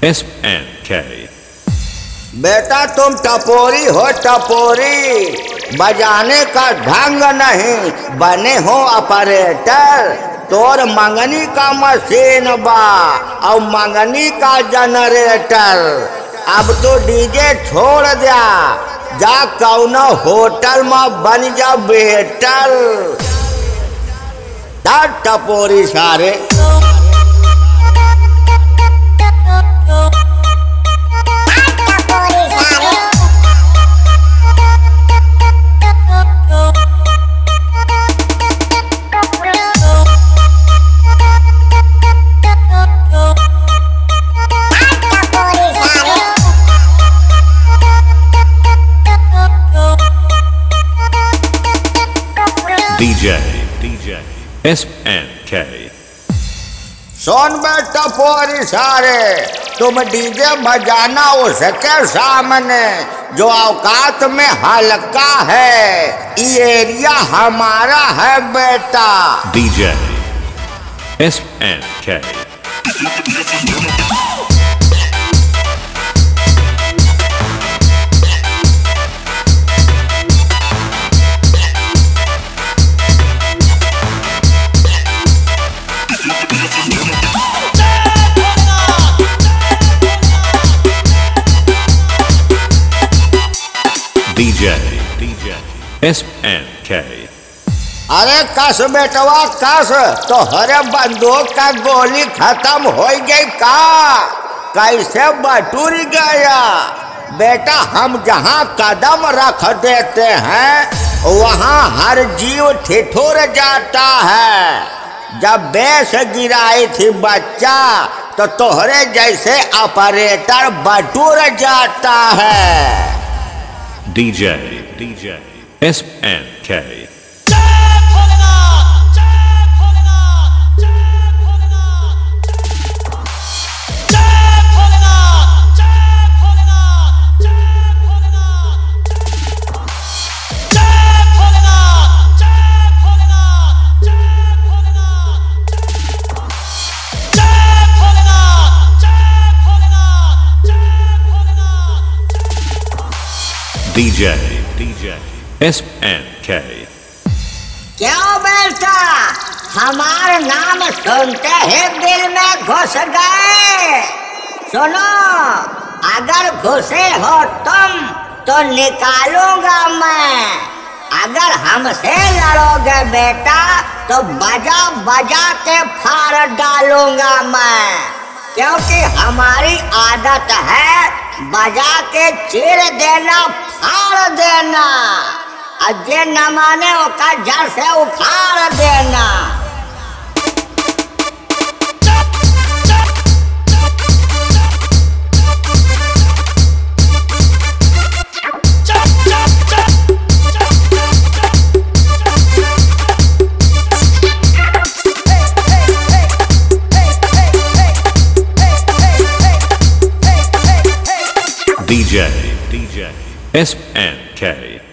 SNK। बेटा तुम टपोरी हो टपोरी, बजाने का ढंग नहीं, बने हो ऑपरेटर। तोर मंगनी का मशीन बा और मंगनी का जनरेटर। अब तो डीजे छोड़ दिया, जा कौनो होटल में बन जा बेटर। टपोरी सारे DJ SNK। सुन बे टपोरी सारे, तुम डीजे बजाना उसके सामने जो औकात में हल्का है। ये एरिया हमारा है बेटा। DJ SNK। DJ SNK। अरे कस बेटवा कस, तो हरे बंदूक का गोली खत्म हो गई का? कैसे बटूर गया बेटा? हम जहाँ कदम रख देते हैं वहाँ हर जीव ठिठुर जाता है। जब बेस गिराई थी बच्चा तो तोहरे जैसे ऑपरेटर बटूर जाता है। DJ SNK। DJ SNK। क्यों बेटा, हमारा नाम सुनते ही दिल में घुस गए? सुनो, अगर घुसे हो तुम तो निकालूंगा मैं। अगर हमसे लड़ोगे बेटा तो बजा बजा के फाड़ डालूंगा मैं। क्योंकि हमारी आदत है बजा के चीर देना, फाड़ देना, और जे न माने उसका जड़ से उखाड़ देना। DJ SNK।